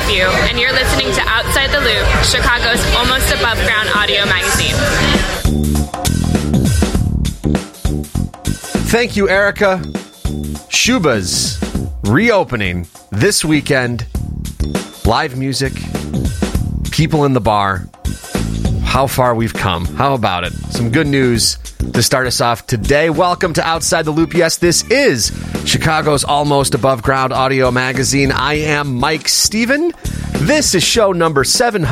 Lakeview, and you're listening to Outside the Loop, Chicago's almost above ground audio magazine. Thank you, Erica. Shuba's reopening this weekend. Live music, people in the bar. How far we've come. How about it? Some good news to start us off today. Welcome to Outside the Loop. Yes, this is Chicago's almost above ground audio magazine. I am Mike Steven. This is show number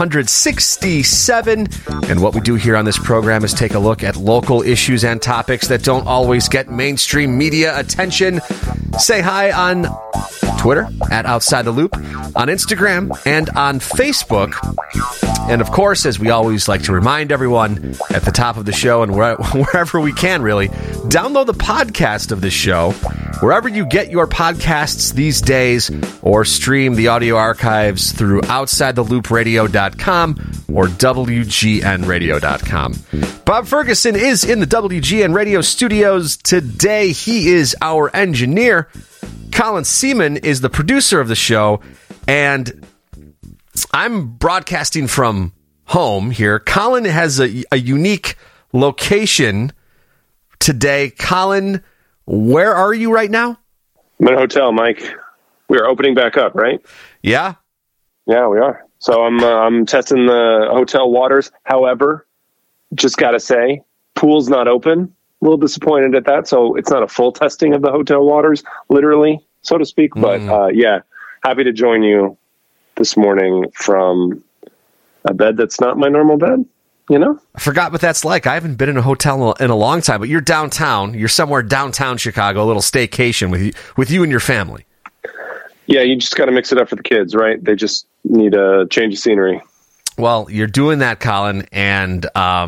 767. And what we do here on this program is take a look at local issues and topics that don't always get mainstream media attention. Say hi on Twitter at Outside the Loop, on Instagram, and on Facebook. And of course, as we always like to remind everyone at the top of the show and wherever we can, really, download the podcast of this show wherever you get your podcasts these days, or stream the audio archives through OutsideTheLoopRadio.com or WGNRadio.com. Bob Ferguson is in the WGN Radio studios today. He is our engineer. Colin Seaman is the producer of the show, and I'm broadcasting from home here. Colin has a unique location today. Colin, where are you right now? I'm in a hotel, Mike. We are opening back up, right? Yeah? Yeah, we are. So I'm testing the hotel waters. However, just got to say, pool's not open. A little disappointed at that. So it's not a full testing of the hotel waters, literally, so to speak. But yeah, happy to join you this morning from a bed that's not my normal bed, you know? I forgot what that's like. I haven't been in a hotel in a long time, but you're downtown. You're somewhere downtown Chicago, a little staycation with you and your family. Yeah, you just got to mix it up for the kids, right? They just need a change of scenery. Well, you're doing that, Colin, and,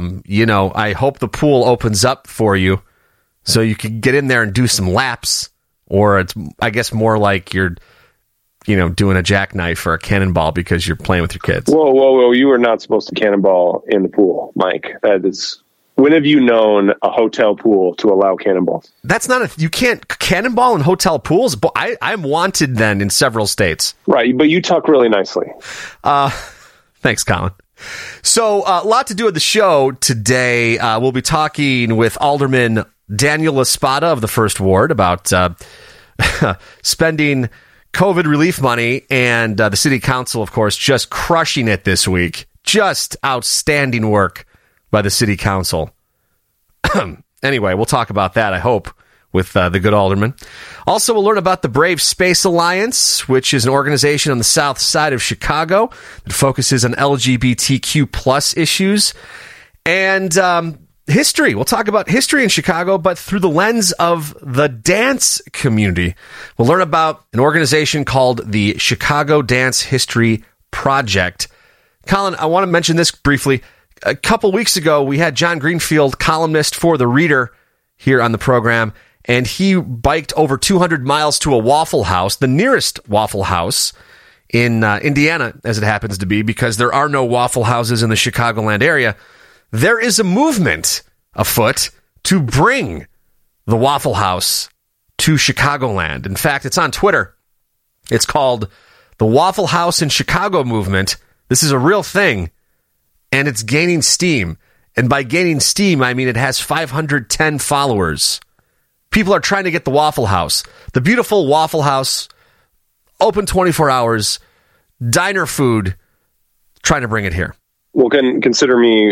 I hope the pool opens up for you so you can get in there and do some laps, or it's, I guess, more like you're doing a jackknife or a cannonball because you're playing with your kids. Whoa. You are not supposed to cannonball in the pool, Mike. That is... When have you known a hotel pool to allow cannonballs? That's not you can't cannonball in hotel pools? But I'm wanted then in several states. Right, but you talk really nicely. Thanks, Colin. So a lot to do with the show today. We'll be talking with Alderman Daniel Espada of the First Ward about spending COVID relief money, and the city council, of course, just crushing it this week. Just outstanding work by the city council. Anyway, we'll talk about that, I hope, with the good alderman. Also, we'll learn about the Brave Space Alliance, which is an organization on the south side of Chicago that focuses on LGBTQ plus issues. And history. We'll talk about history in Chicago, but through the lens of the dance community. We'll learn about an organization called the Chicago Dance History Project. Colin, I want to mention this briefly. A couple weeks ago, we had John Greenfield, columnist for The Reader, here on the program, and he biked over 200 miles to a Waffle House, the nearest Waffle House in Indiana, as it happens to be, because there are no Waffle Houses in the Chicagoland area. There is a movement afoot to bring the Waffle House to Chicagoland. In fact, it's on Twitter. It's called the Waffle House in Chicago Movement. This is a real thing, and it's gaining steam. And by gaining steam, I mean it has 510 followers. People are trying to get the Waffle House, the beautiful Waffle House, open 24 hours, diner food, trying to bring it here. Well, consider me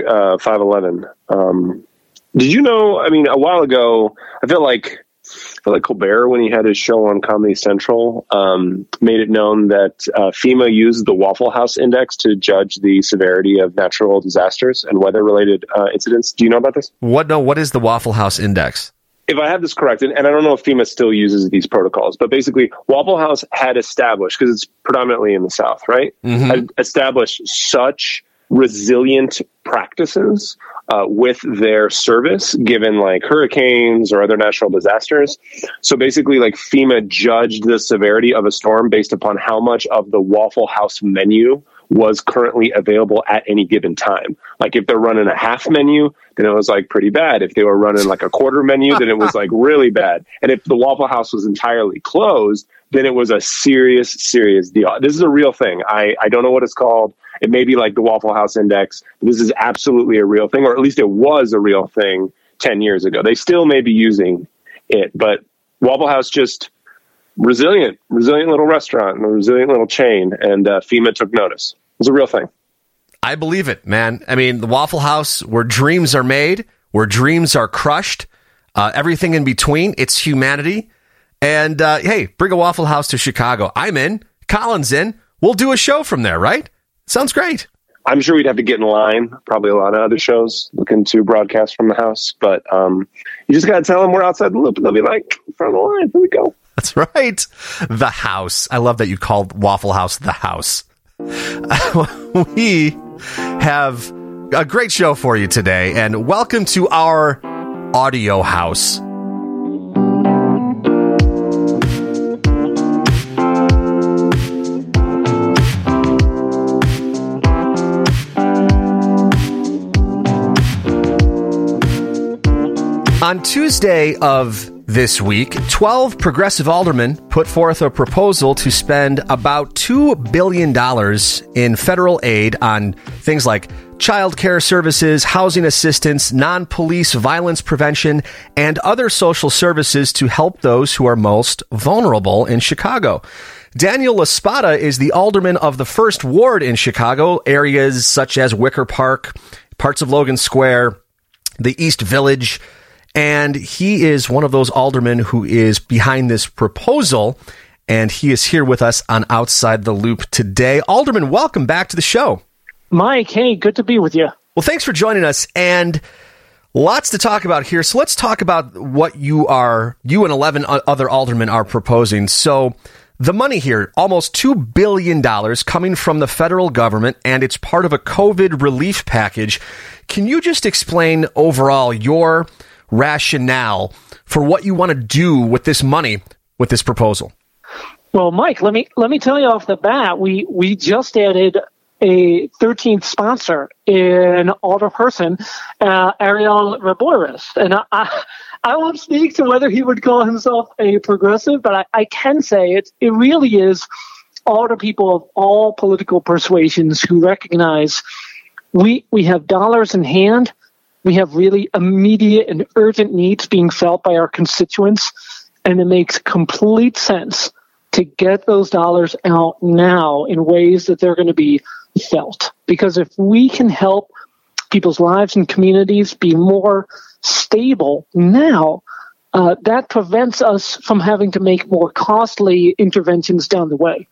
5'11". Did you know, I mean, a while ago, I feel like Colbert, when he had his show on Comedy Central, made it known that FEMA used the Waffle House Index to judge the severity of natural disasters and weather-related incidents. Do you know about this? What is the Waffle House Index? If I have this correct, and I don't know if FEMA still uses these protocols, but basically Waffle House had established, because it's predominantly in the South, right? Mm-hmm. Had established such resilient practices with their service, given like hurricanes or other natural disasters. So basically, like FEMA judged the severity of a storm based upon how much of the Waffle House menu was currently available at any given time. Like if they're running a half menu, then it was like pretty bad. If they were running like a quarter menu, then it was like really bad. And if the Waffle House was entirely closed, then it was a serious deal. This is a real thing. I don't know what it's called. It may be like the Waffle House Index. But this is absolutely a real thing, or at least it was a real thing 10 years ago. They still may be using it, but Waffle House just resilient little restaurant and a resilient little chain. And FEMA took notice. It was a real thing. I believe it, man. I mean, the Waffle House, where dreams are made, where dreams are crushed, everything in between, it's humanity. And hey, bring a Waffle House to Chicago. I'm in. Colin's in. We'll do a show from there, right? Sounds great. I'm sure we'd have to get in line. Probably a lot of other shows looking to broadcast from the house. But you just got to tell them we're outside the loop. And they'll be like, in front of the line. Here we go. That's right. The house. I love that you called Waffle House the house. We have a great show for you today. And welcome to our audio house. On Tuesday of this week, 12 progressive aldermen put forth a proposal to spend about $2 billion in federal aid on things like child care services, housing assistance, non-police violence prevention, and other social services to help those who are most vulnerable in Chicago. Daniel LaSpada is the alderman of the 1st Ward in Chicago, areas such as Wicker Park, parts of Logan Square, the East Village, and he is one of those aldermen who is behind this proposal, and he is here with us on Outside the Loop today. Alderman, welcome back to the show. Mike, hey, good to be with you. Well, thanks for joining us, and lots to talk about here. So let's talk about what you and 11 other aldermen are proposing. So the money here, almost $2 billion coming from the federal government, and it's part of a COVID relief package. Can you just explain overall your rationale for what you want to do with this money, with this proposal? Well, Mike, let me tell you off the bat, we just added a 13th sponsor in alderperson, Ariel Raboris. And I won't speak to whether he would call himself a progressive, but I can say it really is alder people of all political persuasions who recognize we have dollars in hand. We have really immediate and urgent needs being felt by our constituents, and it makes complete sense to get those dollars out now in ways that they're going to be felt. Because if we can help people's lives and communities be more stable now, that prevents us from having to make more costly interventions down the way.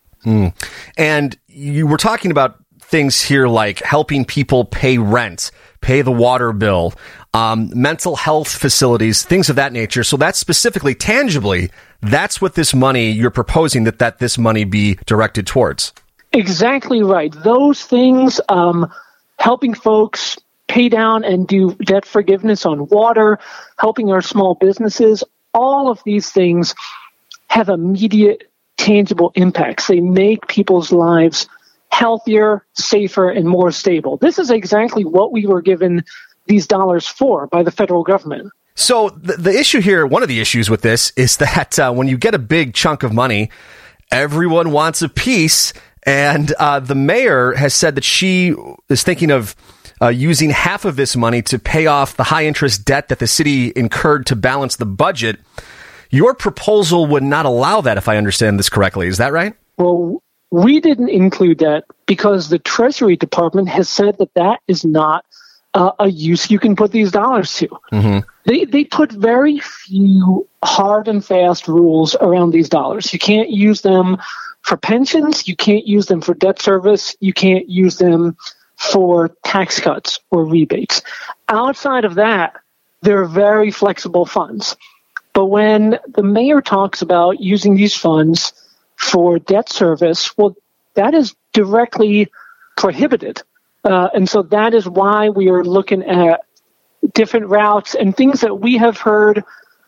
And you were talking about things here like helping people pay rent, pay the water bill, mental health facilities, things of that nature. So that's specifically, tangibly, that's what this money, you're proposing that this money be directed towards. Exactly right. Those things, helping folks pay down and do debt forgiveness on water, helping our small businesses, all of these things have immediate, tangible impacts. They make people's lives healthier, safer, and more stable. This is exactly what we were given these dollars for by the federal government. So the issue here, one of the issues with this is that when you get a big chunk of money, everyone wants a piece. And the mayor has said that she is thinking of using half of this money to pay off the high interest debt that the city incurred to balance the budget. Your proposal would not allow that, if I understand this correctly. Is that right? Well, we didn't include that because the Treasury Department has said that is not a use you can put these dollars to. Mm-hmm. They put very few hard and fast rules around these dollars. You can't use them for pensions. You can't use them for debt service. You can't use them for tax cuts or rebates. Outside of that, they're very flexible funds. But when the mayor talks about using these funds for debt service, well, that is directly prohibited. And so that is why we are looking at different routes and things that we have heard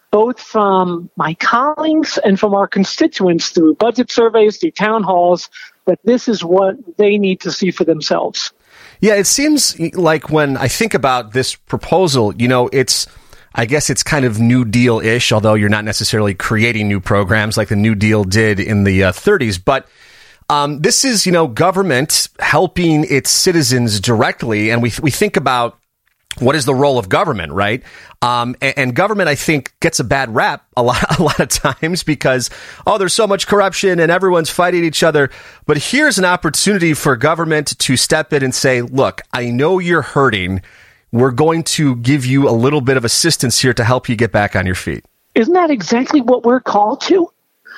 both from my colleagues and from our constituents through budget surveys, through town halls, that this is what they need to see for themselves. Yeah, it seems like when I think about this proposal, I guess it's kind of New Deal-ish, although you're not necessarily creating new programs like the New Deal did in the 30s. But this is, government helping its citizens directly. And we think about what is the role of government, right? And government, I think, gets a bad rap a lot of times because, there's so much corruption and everyone's fighting each other. But here's an opportunity for government to step in and say, look, I know you're hurting. We're going to give you a little bit of assistance here to help you get back on your feet. Isn't that exactly what we're called to?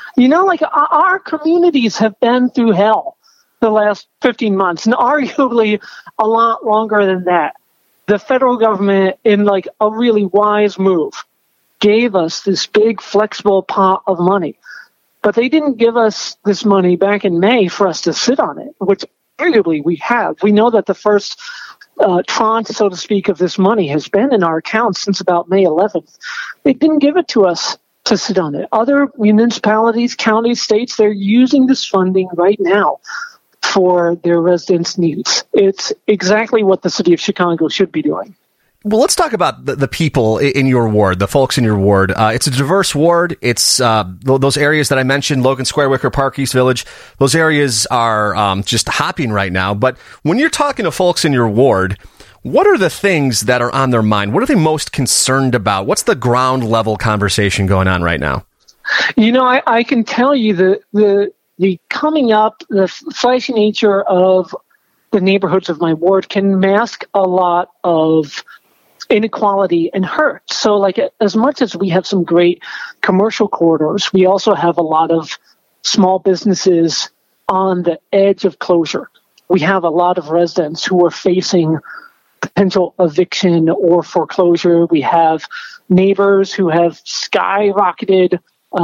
Our communities have been through hell the last 15 months, and arguably a lot longer than that. The federal government, in a really wise move, gave us this big flexible pot of money. But they didn't give us this money back in May for us to sit on it, which arguably we have. We know that the first tranche, so to speak, of this money has been in our accounts since about May 11th. They didn't give it to us to sit on it. Other municipalities, counties, states, they're using this funding right now for their residents' needs. It's exactly what the city of Chicago should be doing. Well, let's talk about the people in your ward, the folks in your ward. It's a diverse ward. It's those areas that I mentioned, Logan Square, Wicker Park, East Village. Those areas are just hopping right now. But when you're talking to folks in your ward, what are the things that are on their mind? What are they most concerned about? What's the ground level conversation going on right now? I can tell you the coming up, the flashy nature of the neighborhoods of my ward can mask a lot of inequality and hurt. So as much as we have some great commercial corridors, we also have a lot of small businesses on the edge of closure. We have a lot of residents who are facing potential eviction or foreclosure. We have neighbors who have skyrocketed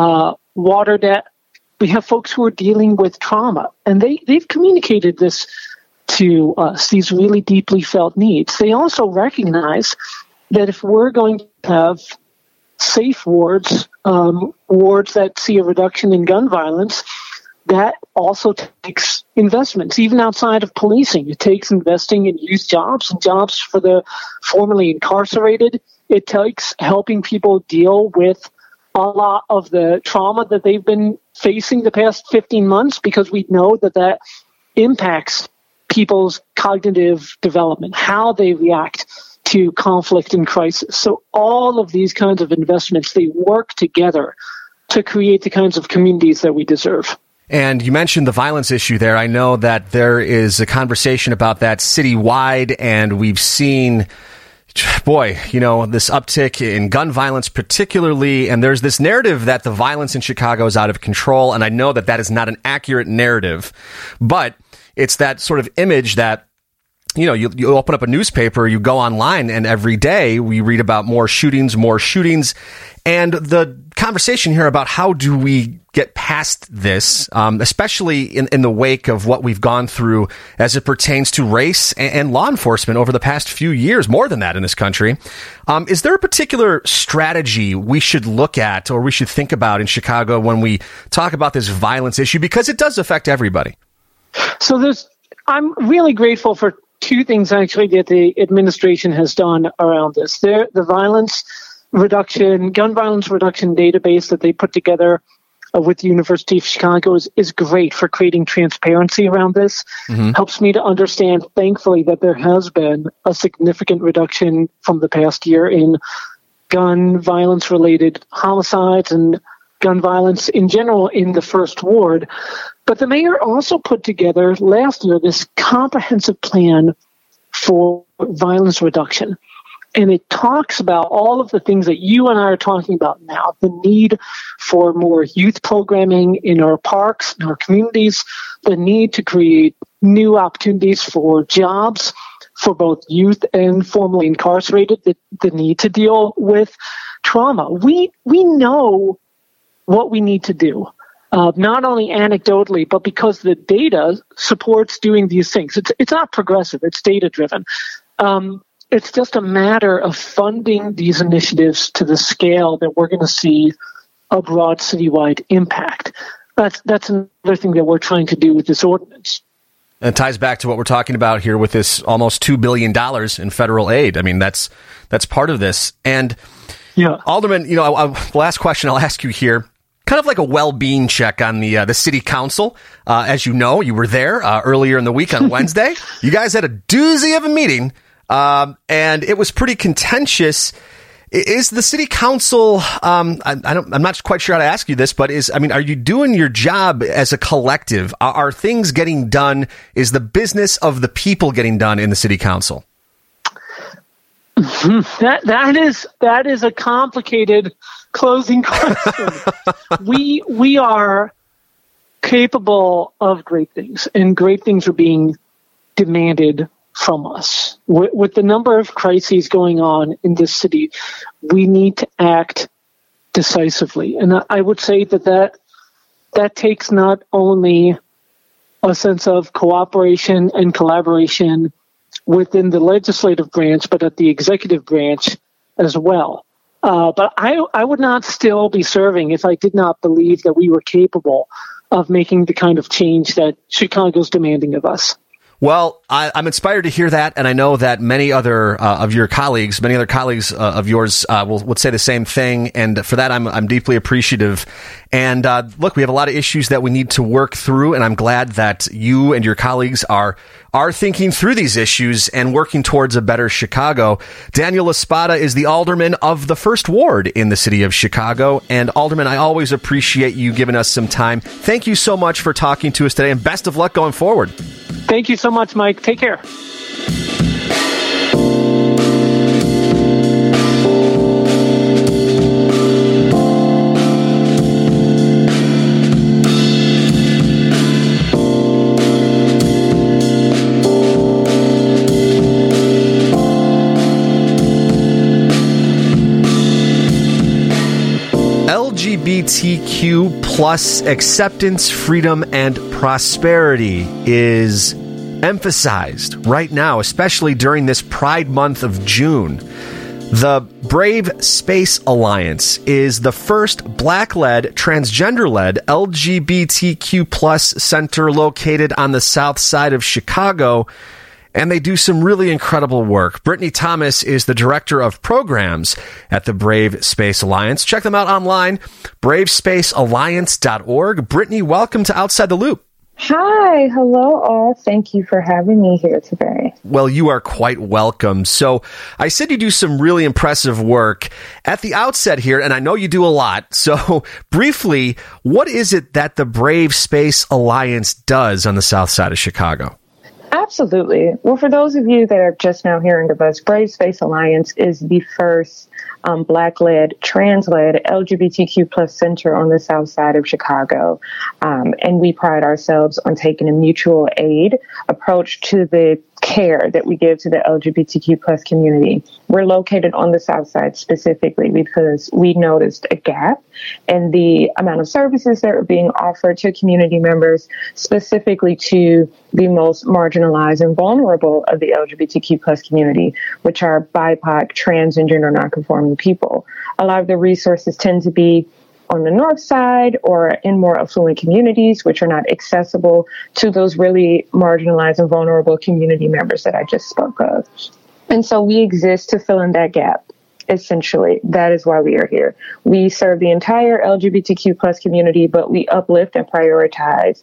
water debt. We have folks who are dealing with trauma, and they've communicated this to us, these really deeply felt needs. They also recognize that if we're going to have safe wards, wards that see a reduction in gun violence, that also takes investments, even outside of policing. It takes investing in youth jobs and jobs for the formerly incarcerated. It takes helping people deal with a lot of the trauma that they've been facing the past 15 months, because we know that impacts people's cognitive development, how they react to conflict and crisis. So all of these kinds of investments, they work together to create the kinds of communities that we deserve. And you mentioned the violence issue there. I know that there is a conversation about that citywide, and we've seen, this uptick in gun violence particularly, and there's this narrative that the violence in Chicago is out of control, and I know that is not an accurate narrative, but it's that sort of image that, you open up a newspaper, you go online, and every day we read about more shootings, and the conversation here about how do we get past this, especially in the wake of what we've gone through as it pertains to race and law enforcement over the past few years, more than that in this country. Is there a particular strategy we should look at or we should think about in Chicago when we talk about this violence issue? Because it does affect everybody. So I'm really grateful for two things actually that the administration has done around this. The gun violence reduction database that they put together with the University of Chicago is great for creating transparency around this. Mm-hmm. Helps me to understand, thankfully, that there has been a significant reduction from the past year in gun violence-related homicides and gun violence in general in the First Ward. But the mayor also put together last year this comprehensive plan for violence reduction. And it talks about all of the things that you and I are talking about now, the need for more youth programming in our parks, in our communities, the need to create new opportunities for jobs for both youth and formerly incarcerated, the need to deal with trauma. We know what we need to do, not only anecdotally, but because the data supports doing these things. It's not progressive, it's data-driven. It's just a matter of funding these initiatives to the scale that we're going to see a broad citywide impact. That's another thing that we're trying to do with this ordinance. And it ties back to what we're talking about here with this almost $2 billion in federal aid. I mean, that's part of this. And yeah, Alderman, the last question I'll ask you here, kind of like a well-being check on the city council. As you know, you were there earlier in the week on Wednesday. You guys had a doozy of a meeting, and it was pretty contentious. Is the city council, I'm not quite sure how to ask you this, but are you doing your job as a collective? Are things getting done? Is the business of the people getting done in the city council? That is a complicated closing question. We are capable of great things, and great things are being demanded from us. With the number of crises going on in this city, we need to act decisively. And I would say that takes not only a sense of cooperation and collaboration within the legislative branch, but at the executive branch as well. But I would not still be serving if I did not believe that we were capable of making the kind of change that Chicago's demanding of us. Well, I'm inspired to hear that, and I know that many other colleagues of yours would say the same thing, and for that I'm deeply appreciative. And look, we have a lot of issues that we need to work through, and I'm glad that you and your colleagues are thinking through these issues and working towards a better Chicago. Daniel Espada is the alderman of the First Ward in the city of Chicago, and Alderman, I always appreciate you giving us some time. Thank you so much for talking to us today, and best of luck going forward. Thank you so much, Mike. Take care. LGBTQ plus acceptance, freedom, and prosperity is emphasized right now, especially during this Pride Month of June. The Brave Space Alliance is the first Black-led, transgender-led LGBTQ plus center located on the south side of Chicago, and they do some really incredible work. Brittany Thomas is the director of programs at the Brave Space Alliance. Check them out online, bravespacealliance.org. Brittany, welcome to Outside the Loop. Hi, hello all. Thank you for having me here today. Well, you are quite welcome. So I said you do some really impressive work at the outset here, and I know you do a lot. So briefly, what is it that the Brave Space Alliance does on the south side of Chicago? Absolutely. Well, for those of you that are just now hearing of us, Brave Space Alliance is the first Black-led, trans-led LGBTQ plus center on the south side of Chicago. And we pride ourselves on taking a mutual aid approach to the care that we give to the LGBTQ plus community. We're located on the south side specifically because we noticed a gap in the amount of services that are being offered to community members, specifically to the most marginalized and vulnerable of the LGBTQ plus community, which are BIPOC, trans, and gender nonconforming people. A lot of the resources tend to be on the north side or in more affluent communities, which are not accessible to those really marginalized and vulnerable community members that I just spoke of. And so we exist to fill in that gap. Essentially, that is why we are here. We serve the entire LGBTQ plus community, but we uplift and prioritize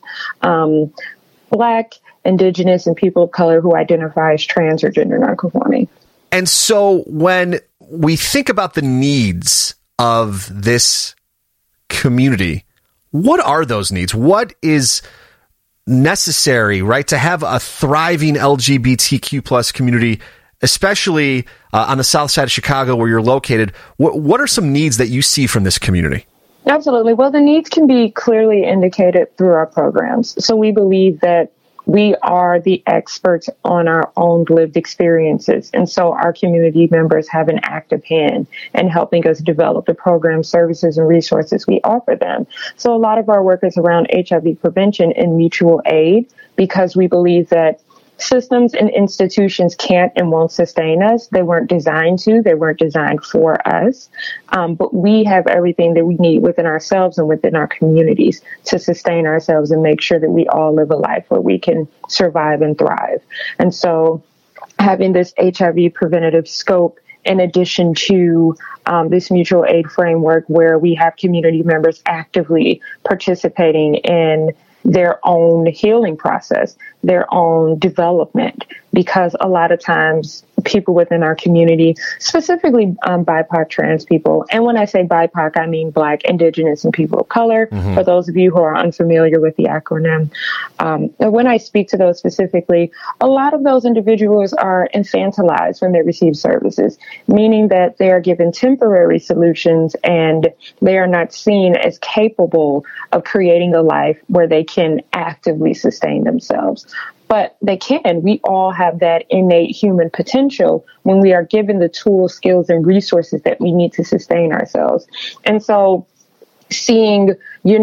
Black, Indigenous, and people of color who identify as trans or gender nonconforming. And so when we think about the needs of this community, what are those needs? What is necessary, right, to have a thriving LGBTQ plus community, especially on the south side of Chicago where you're located? What are some needs that you see from this community? Absolutely. Well, the needs can be clearly indicated through our programs. So we believe that we are the experts on our own lived experiences. And so our community members have an active hand in helping us develop the programs, services, and resources we offer them. So a lot of our work is around HIV prevention and mutual aid, because we believe that systems and institutions can't and won't sustain us. They weren't designed to. They weren't designed for us. But we have everything that we need within ourselves and within our communities to sustain ourselves and make sure that we all live a life where we can survive and thrive. And so having this HIV preventative scope in addition to this mutual aid framework where we have community members actively participating in their own healing process, their own development, because a lot of times people within our community, specifically BIPOC trans people, and when I say BIPOC, I mean Black, Indigenous, and people of color, for those of you who are unfamiliar with the acronym. And when I speak to those specifically, a lot of those individuals are infantilized when they receive services, meaning that they are given temporary solutions and they are not seen as capable of creating a life where they can actively sustain themselves. But they can. We all have that innate human potential when we are given the tools, skills, and resources that we need to sustain ourselves. And so seeing,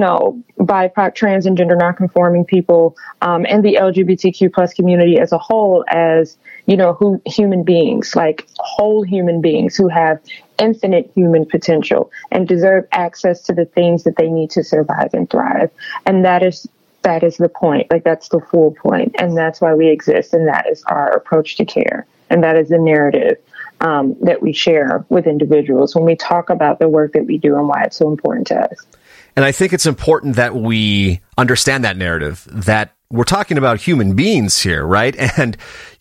BIPOC, trans, and gender nonconforming people and the LGBTQ plus community as a whole as, human beings, like whole human beings who have infinite human potential and deserve access to the things that they need to survive and thrive. And that is the point. Like, that's the full point. And that's why we exist. And that is our approach to care. And that is the narrative that we share with individuals when we talk about the work that we do and why it's so important to us. And I think it's important that we understand that narrative, that we're talking about human beings here, right? And,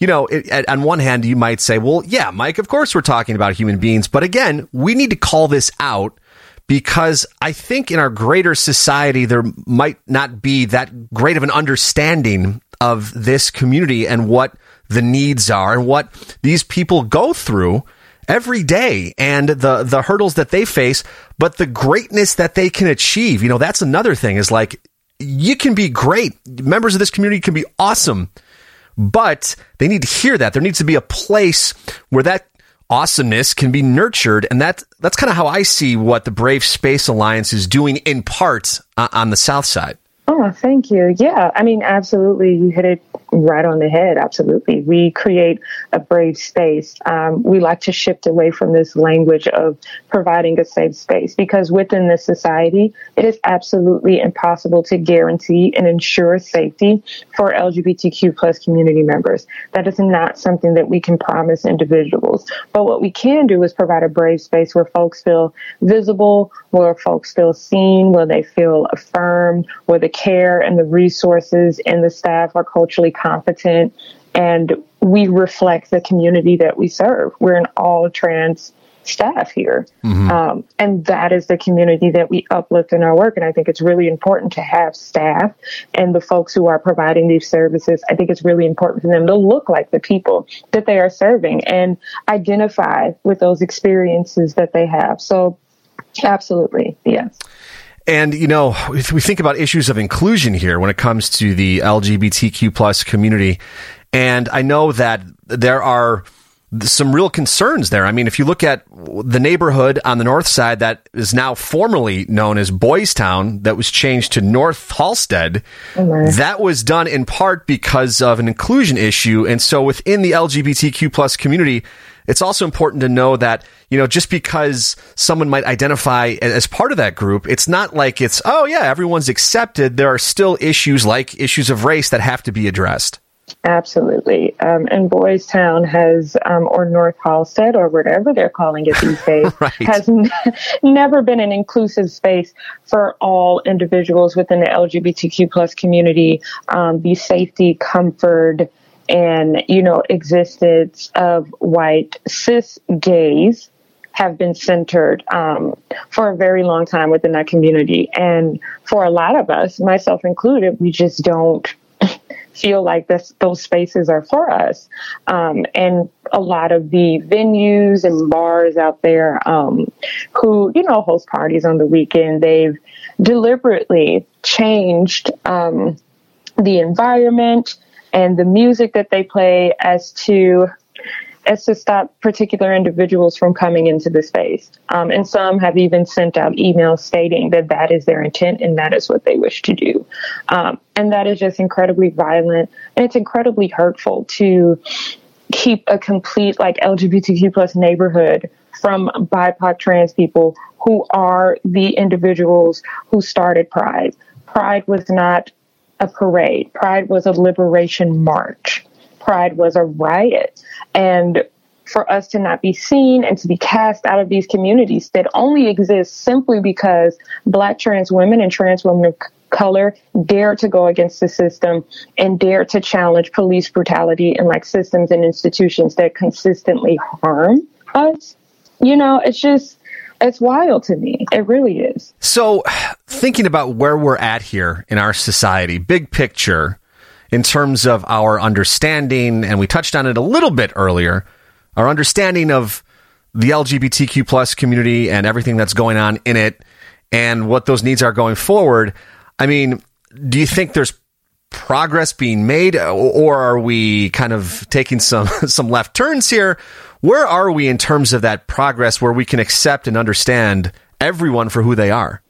on one hand, you might say, well, yeah, Mike, of course we're talking about human beings. But again, we need to call this out, because I think in our greater society, there might not be that great of an understanding of this community and what the needs are and what these people go through every day and the hurdles that they face, but the greatness that they can achieve. That's another thing, is like, you can be great. Members of this community can be awesome, but they need to hear that. There needs to be a place where that awesomeness can be nurtured. And that's kind of how I see what the Brave Space Alliance is doing in part on the South Side. Oh, thank you. Yeah, I mean, absolutely. You hit it right on the head. Absolutely. We create a brave space. We like to shift away from this language of providing a safe space, because within this society, it is absolutely impossible to guarantee and ensure safety for LGBTQ plus community members. That is not something that we can promise individuals. But what we can do is provide a brave space where folks feel visible, where folks feel seen, where they feel affirmed, where the care and the resources and the staff are culturally competent, and we reflect the community that we serve. We're an all trans staff here. And that is the community that we uplift in our work. And I think it's really important to have staff and the folks who are providing these services. I think it's really important for them to look like the people that they are serving and identify with those experiences that they have. So absolutely, yes. And, if we think about issues of inclusion here when it comes to the LGBTQ plus community, and I know that there are some real concerns there. I mean, if you look at the neighborhood on the north side that is now formerly known as Boys Town, that was changed to North Halstead, that was done in part because of an inclusion issue. And so within the LGBTQ plus community, it's also important to know that, just because someone might identify as part of that group, it's not like it's, oh yeah, everyone's accepted. There are still issues like issues of race that have to be addressed. Absolutely. And Boys Town has, or North Halstead, or whatever they're calling it these days, has never been an inclusive space for all individuals within the LGBTQ plus community. The safety, comfort, and, existence of white cis gays have been centered for a very long time within that community. And for a lot of us, myself included, we just don't feel like those spaces are for us. And a lot of the venues and bars out there who, host parties on the weekend, they've deliberately changed the environment and the music that they play as to stop particular individuals from coming into the space. And some have even sent out emails stating that is their intent and that is what they wish to do. And that is just incredibly violent, and it's incredibly hurtful to keep a complete like LGBTQ plus neighborhood from BIPOC trans people who are the individuals who started Pride. Pride was not a parade. Pride was a liberation march. Pride was a riot. And for us to not be seen and to be cast out of these communities that only exist simply because Black trans women and trans women of color dare to go against the system and dare to challenge police brutality and like systems and institutions that consistently harm us. You know, it's wild to me. It really is. So thinking about where we're at here in our society, big picture, in terms of our understanding, and we touched on it a little bit earlier, our understanding of the LGBTQ plus community and everything that's going on in it and what those needs are going forward. I mean, do you think there's progress being made, or are we kind of taking some left turns here? Where are we in terms of that progress where we can accept and understand everyone for who they are?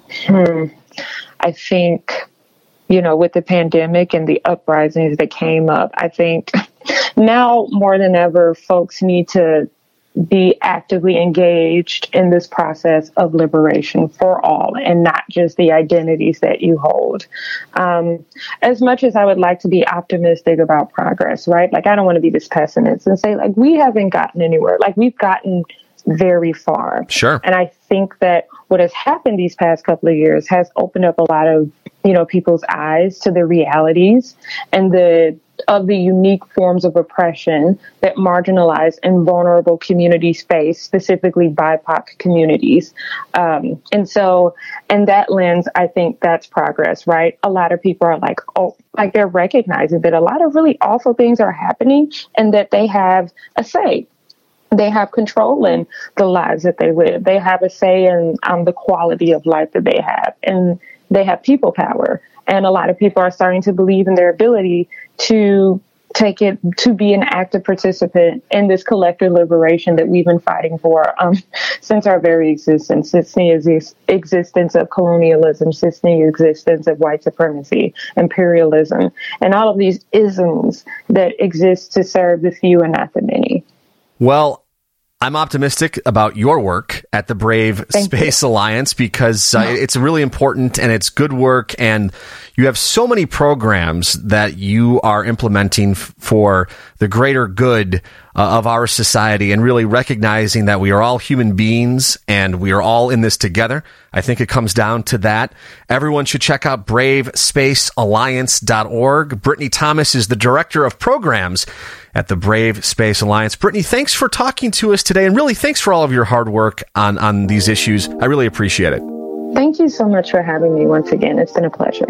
I think, you know, with the pandemic and the uprisings that came up, I think now more than ever, folks need to be actively engaged in this process of liberation for all and not just the identities that you hold. As much as I would like to be optimistic about progress, right? Like, I don't want to be this pessimist and say, like, we haven't gotten anywhere. Like, we've gotten very far. Sure. And I think that what has happened these past couple of years has opened up a lot of, you know, people's eyes to the realities and the unique forms of oppression that marginalized and vulnerable communities face, specifically BIPOC communities. And so in that lens, I think that's progress, right? A lot of people are like, oh, like they're recognizing that a lot of really awful things are happening and that they have a say. They have control in the lives that they live. They have a say in the quality of life that they have. And they have people power. And a lot of people are starting to believe in their ability to be an active participant in this collective liberation that we've been fighting for since our very existence, since the existence of colonialism, since the existence of white supremacy, imperialism, and all of these isms that exist to serve the few and not the many. Well, I'm optimistic about your work at the Brave Space Alliance because it's really important and it's good work, and you have so many programs that you are implementing for the greater good of our society and really recognizing that we are all human beings and we are all in this together. I think it comes down to that. Everyone should check out bravespacealliance.org. Brittany Thomas is the Director of Programs at the Brave Space Alliance. Brittany, thanks for talking to us today, and really thanks for all of your hard work on these issues. I really appreciate it. Thank you so much for having me once again. It's been a pleasure.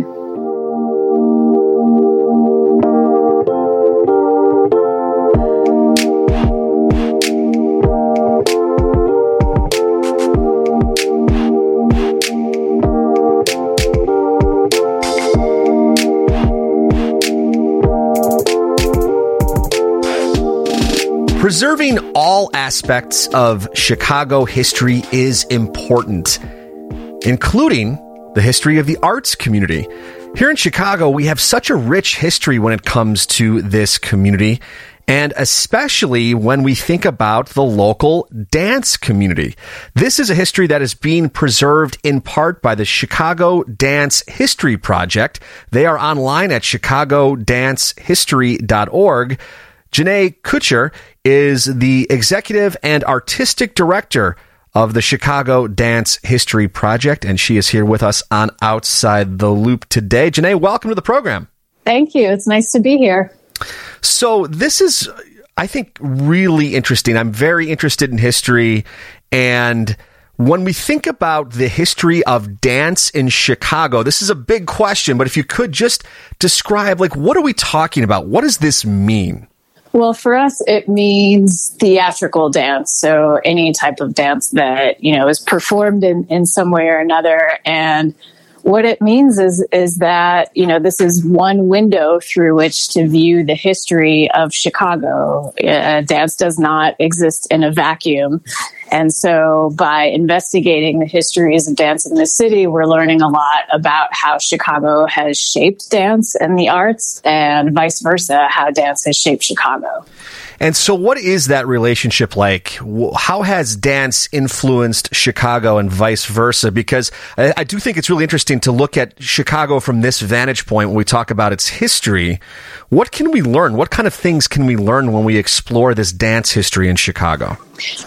Preserving all aspects of Chicago history is important, including the history of the arts community. Here in Chicago, we have such a rich history when it comes to this community, and especially when we think about the local dance community. This is a history that is being preserved in part by the Chicago Dance History Project. They are online at chicagodancehistory.org. Janae Kutcher is the executive and artistic director of the Chicago Dance History Project, and she is here with us on Outside the Loop today. Janae, welcome to the program. Thank you. It's nice to be here. So this is, I think, really interesting. I'm very interested in history, and when we think about the history of dance in Chicago, this is a big question, but if you could just describe, like, what are we talking about? What does this mean? Well, for us, it means theatrical dance. So any type of dance that, you know, is performed in some way or another. And what it means is that, this is one window through which to view the history of Chicago. Dance does not exist in a vacuum. And so by investigating the histories of dance in the city, we're learning a lot about how Chicago has shaped dance and the arts, and vice versa, how dance has shaped Chicago. And so what is that relationship like? How has dance influenced Chicago and vice versa? Because I do think it's really interesting to look at Chicago from this vantage point when we talk about its history. What can we learn? What kind of things can we learn when we explore this dance history in Chicago?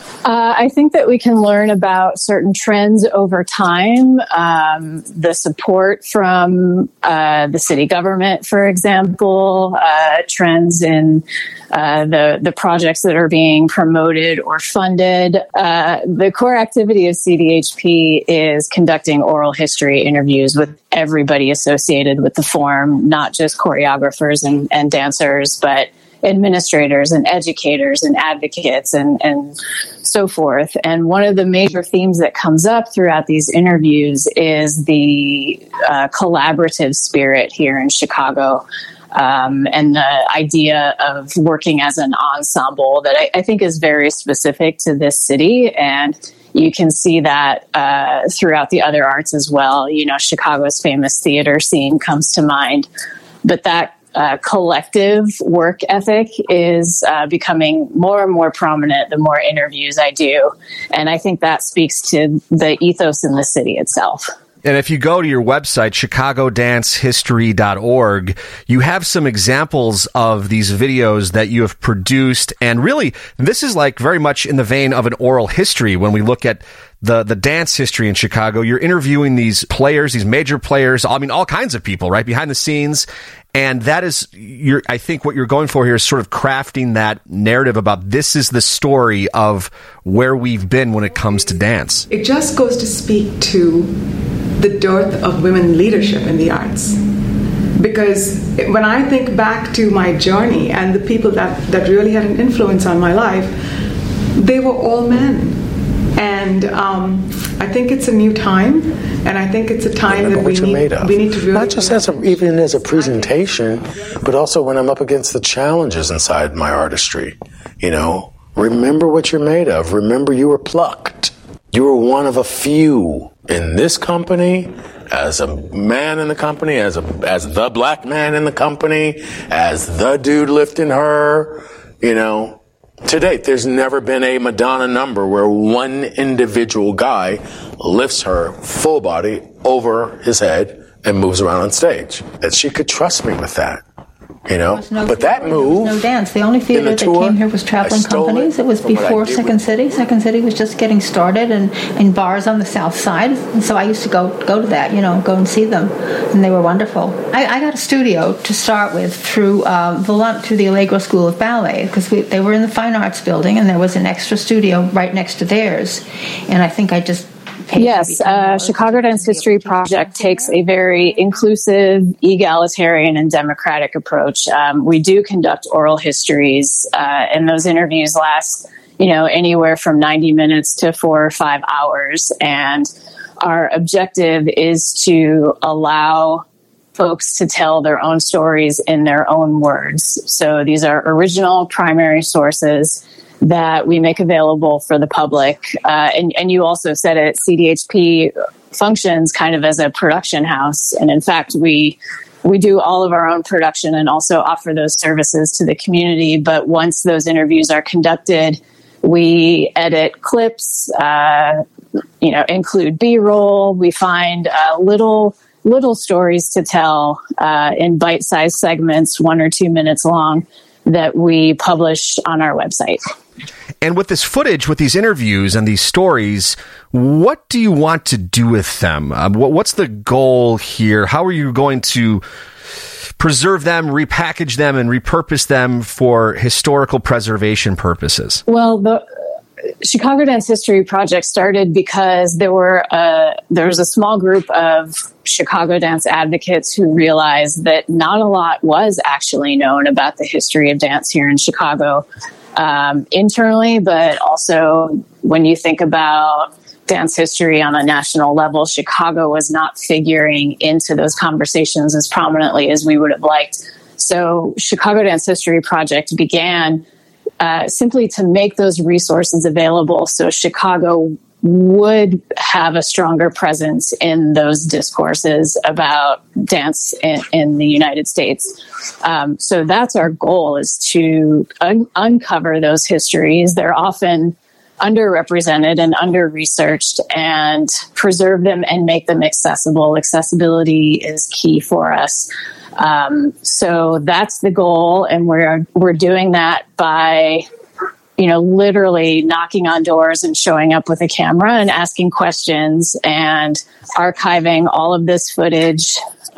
I think that we can learn about certain trends over time. The support from the city government, for example, trends in the projects that are being promoted or funded. The core activity of CDHP is conducting oral history interviews with everybody associated with the forum, not just choreographers and dancers, but administrators and educators and advocates and so forth. And one of the major themes that comes up throughout these interviews is the collaborative spirit here in Chicago, and the idea of working as an ensemble that I think is very specific to this city. And you can see that throughout the other arts as well. Chicago's famous theater scene comes to mind, but that collective work ethic is becoming more and more prominent the more interviews I do. And I think that speaks to the ethos in the city itself. And if you go to your website, chicagodancehistory.org, you have some examples of these videos that you have produced. And really, this is like very much in the vein of an oral history. When we look at the dance history in Chicago, you're interviewing these players, these major players, all kinds of people, right, behind the scenes. And that is, I think what you're going for here is sort of crafting that narrative about this is the story of where we've been when it comes to dance. It just goes to speak to the dearth of women leadership in the arts. Because when I think back to my journey and the people that really had an influence on my life, they were all men. And I think it's a new time, and I think it's a time that we need to really... Not just even as a presentation, but also when I'm up against the challenges inside my artistry. Remember what you're made of. Remember you were plucked. You were one of a few in this company, as a man in the company, as the black man in the company, as the dude lifting her, To date, there's never been a Madonna number where one individual guy lifts her full body over his head and moves around on stage. That she could trust me with that. But that move, no dance. The only theater that came here was Traveling Companies. It was before Second City. Second City was just getting started, and in bars on the South Side. And so I used to go to that, go and see them, and they were wonderful. I got a studio to start with through the Allegro School of Ballet, because they were in the Fine Arts Building, and there was an extra studio right next to theirs, and I think I just... Yes, Chicago Dance History Project takes a very inclusive, egalitarian, and democratic approach. We do conduct oral histories, and those interviews last, anywhere from 90 minutes to 4 or 5 hours. And our objective is to allow folks to tell their own stories in their own words. So these are original primary sources that we make available for the public. And you also said it, CDHP functions kind of as a production house. And in fact, we do all of our own production and also offer those services to the community. But once those interviews are conducted, we edit clips, include B-roll. We find little stories to tell in bite-sized segments, 1 or 2 minutes long, that we publish on our website. And with this footage, with these interviews and these stories, what do you want to do with them? What's the goal here? How are you going to preserve them, repackage them, and repurpose them for historical preservation purposes? Well, the Chicago Dance History Project started because there was a small group of Chicago dance advocates who realized that not a lot was actually known about the history of dance here in Chicago, internally, but also when you think about dance history on a national level, Chicago was not figuring into those conversations as prominently as we would have liked. So Chicago Dance History Project began simply to make those resources available so Chicago would have a stronger presence in those discourses about dance in the United States. So that's our goal, is to uncover those histories. They're often underrepresented and under-researched, and preserve them and make them accessible. Accessibility is key for us. So that's the goal, and we're doing that by literally knocking on doors and showing up with a camera and asking questions and archiving all of this footage,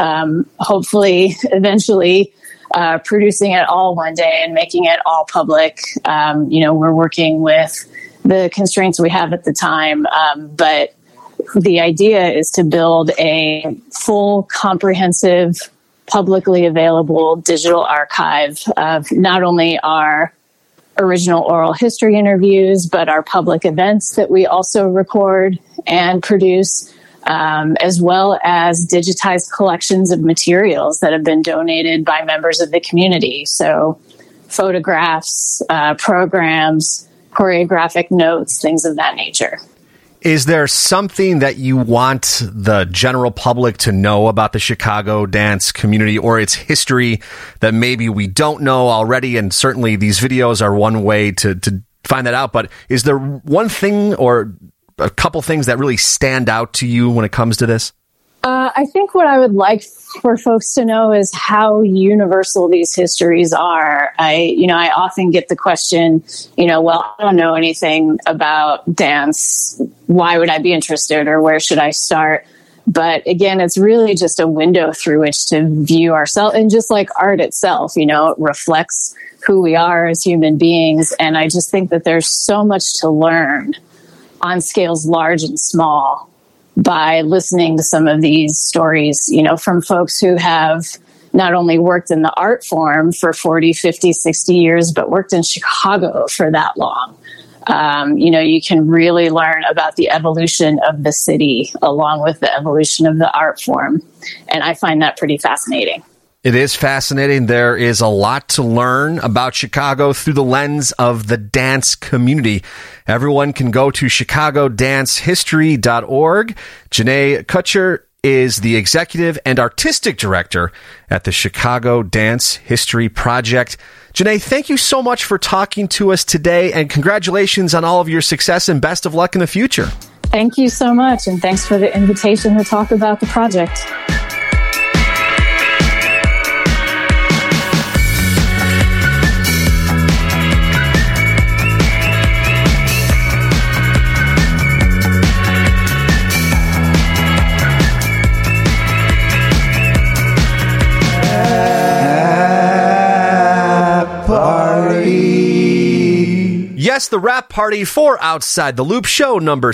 hopefully eventually producing it all one day and making it all public. We're working with the constraints we have at the time, but the idea is to build a full, comprehensive, publicly available digital archive of not only our original oral history interviews, but our public events that we also record and produce, as well as digitized collections of materials that have been donated by members of the community. So photographs, programs, choreographic notes, things of that nature. Is there something that you want the general public to know about the Chicago dance community or its history that maybe we don't know already? And certainly these videos are one way to find that out. But is there one thing or a couple things that really stand out to you when it comes to this? I think what I would like for folks to know is how universal these histories are. I often get the question, well, I don't know anything about dance. Why would I be interested, or where should I start? But again, it's really just a window through which to view ourselves. And just like art itself, it reflects who we are as human beings. And I just think that there's so much to learn on scales large and small by listening to some of these stories, from folks who have not only worked in the art form for 40, 50, 60 years, but worked in Chicago for that long. You can really learn about the evolution of the city along with the evolution of the art form. And I find that pretty fascinating. It is fascinating. There is a lot to learn about Chicago through the lens of the dance community. Everyone can go to chicagodancehistory.org. Janae Kutcher is the executive and artistic director at the Chicago Dance History Project. Janae, thank you so much for talking to us today, and congratulations on all of your success and best of luck in the future. Thank you so much, and thanks for the invitation to talk about the project. Yes, the Rap Party for Outside the Loop, show number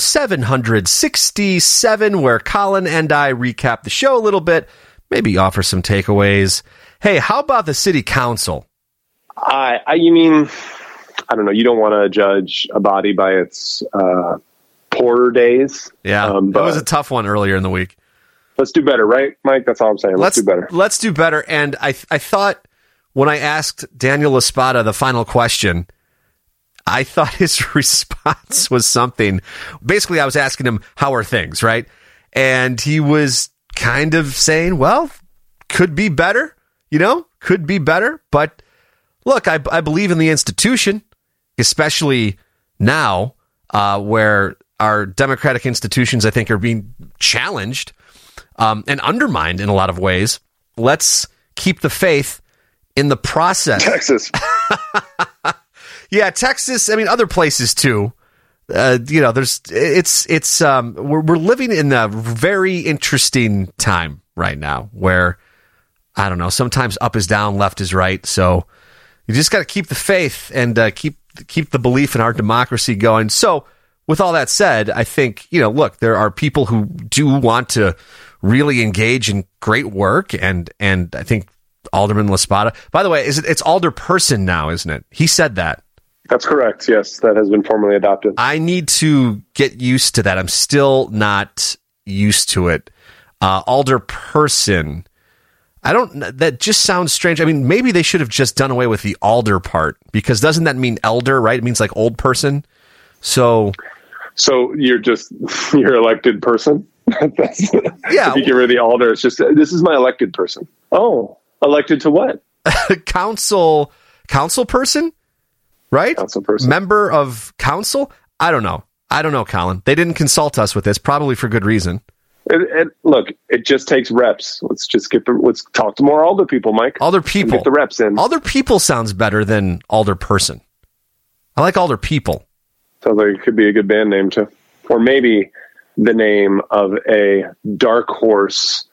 767, where Colin and I recap the show a little bit, maybe offer some takeaways. Hey, how about the city council? You mean, I don't know, you don't want to judge a body by its poorer days. Yeah, that was a tough one earlier in the week. Let's do better, right, Mike? That's all I'm saying. Let's do better. Let's do better. And I thought when I asked Daniel Laspada the final question, I thought his response was something. Basically, I was asking him, how are things, right? And he was kind of saying, well, could be better, could be better. But look, I believe in the institution, especially now where our democratic institutions, I think, are being challenged and undermined in a lot of ways. Let's keep the faith in the process. Texas. Yeah, Texas. I mean, other places too. We're living in a very interesting time right now where, I don't know, sometimes up is down, left is right. So you just got to keep the faith and keep the belief in our democracy going. So with all that said, I think, look, there are people who do want to really engage in great work. And I think Alderman Laspada, by the way, it's Alderperson now, isn't it? He said that. That's correct. Yes, that has been formally adopted. I need to get used to that. I'm still not used to it. Alderperson. That just sounds strange. I mean, maybe they should have just done away with the alder part, because doesn't that mean elder, right? It means like old person. So you're elected person? Yeah. If you get rid of the alder, it's just, this is my elected person. Oh, elected to what? council person? Right? Council person. Member of council? I don't know, Colin. They didn't consult us with this, probably for good reason. Look, it just takes reps. Let's talk to more alder people, Mike. Alder people. Get the reps in. Alder people sounds better than alder person. I like alder people. Sounds like it could be a good band name too. Or maybe the name of a dark horse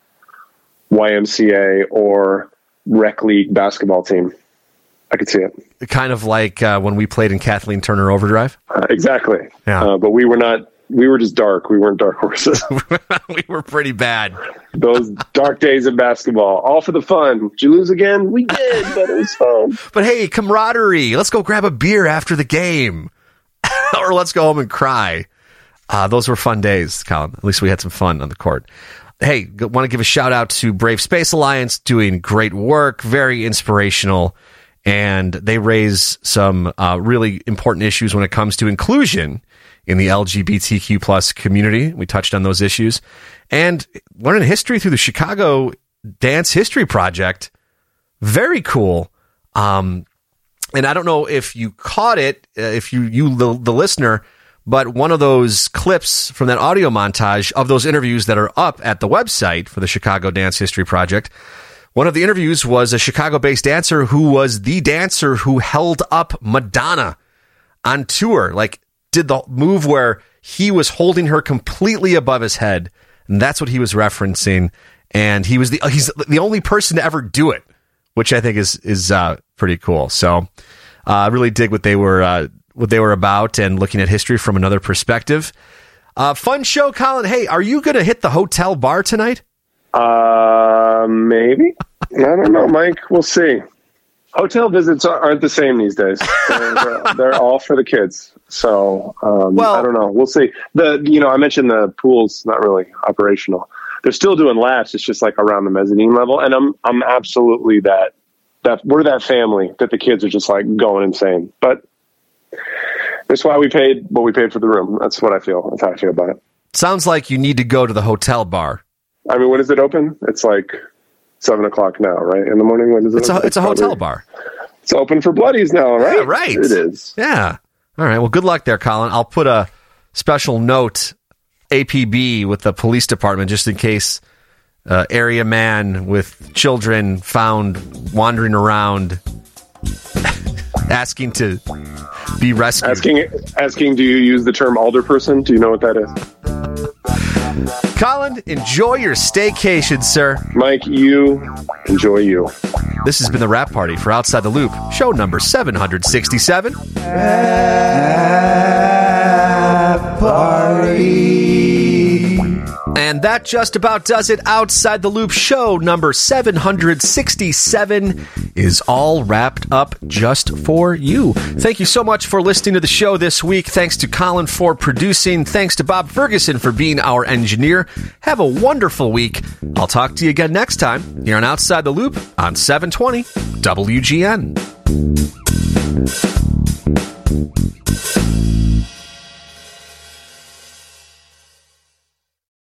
YMCA or rec league basketball team. I could see it. Kind of like when we played in Kathleen Turner Overdrive. Exactly. Yeah. But we were not. We were just dark. We weren't dark horses. We were pretty bad. Those dark days of basketball, all for the fun. Did you lose again? We did, but it was fun. But hey, camaraderie. Let's go grab a beer after the game. Or let's go home and cry. Those were fun days, Colin. At least we had some fun on the court. Hey, want to give a shout out to Brave Space Alliance, doing great work, very inspirational. And they raise some really important issues when it comes to inclusion in the LGBTQ plus community. We touched on those issues. And learning history through the Chicago Dance History Project. Very cool. And I don't know if you caught it, if you the listener, but one of those clips from that audio montage of those interviews that are up at the website for the Chicago Dance History Project, one of the interviews was a Chicago-based dancer who was the dancer who held up Madonna on tour, like did the move where he was holding her completely above his head. And that's what he was referencing. And he's the only person to ever do it, which I think is pretty cool. So I really dig what they were about and looking at history from another perspective. Fun show, Colin. Hey, are you going to hit the hotel bar tonight? Maybe. I don't know, Mike. We'll see. Hotel visits aren't the same these days. They're all for the kids. So, I don't know. We'll see. I mentioned the pool's not really operational. They're still doing laps. It's just like around the mezzanine level. And I'm absolutely that we're that family that the kids are just like going insane. But that's why we paid what we paid for the room. That's what I feel. That's how I feel about it. Sounds like you need to go to the hotel bar. I mean, when is it open? It's like 7:00 now, right? In the morning? When is it? It's a hotel bar. It's open for bloodies now, right? Yeah, right. It is. Yeah. All right. Well, good luck there, Colin. I'll put a special note, APB, with the police department, just in case area man with children found wandering around asking to be rescued. Asking, do you use the term alderperson? Do you know what that is? Colin, enjoy your staycation, sir. Mike, you enjoy you. This has been the Rap Party for Outside the Loop, show number 767. Rap Party. And that just about does it. Outside the Loop, show number 767 is all wrapped up just for you. Thank you so much for listening to the show this week. Thanks to Colin for producing. Thanks to Bob Ferguson for being our engineer. Have a wonderful week. I'll talk to you again next time here on Outside the Loop on 720 WGN.